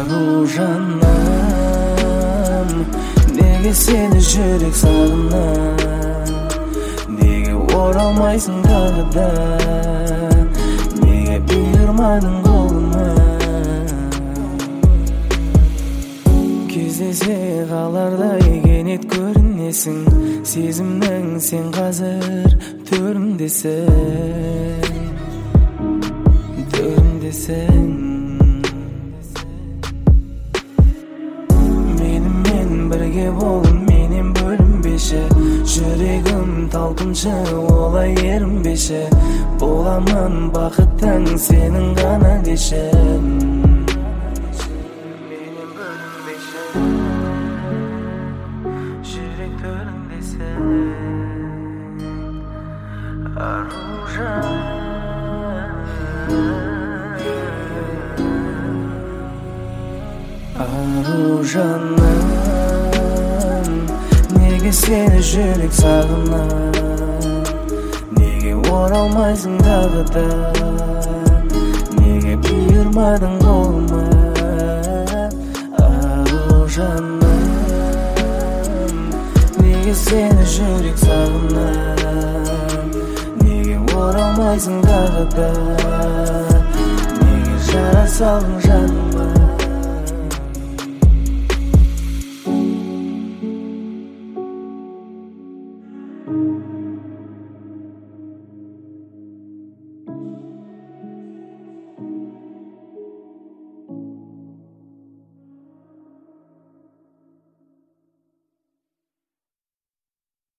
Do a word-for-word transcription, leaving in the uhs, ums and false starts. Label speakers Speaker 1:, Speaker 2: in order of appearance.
Speaker 1: Ару жаным, неге сені жүрек сағынам, неге оралмайсың тағы да, неге бұйырмадың қолыма. Кездесе қалардай кенет көрінесің, сезімнің сен қазір төрімдесің, төрімдесің. Менімен бірге болын, менен бөлінбеші, жүрегім талпыншы, олай ерінбеші, боламын бақыттың сенің ғана деші. Жүрек төріндесің, ару жаным, ару жаным, неге сені жүрек сағынам, неге оралмайсың тағы да, неге бұйырмадың қолыма. Ару жаным, неге сені жүрек сағынам, неге оралмайсың тағы да, неге жара салдың жаным.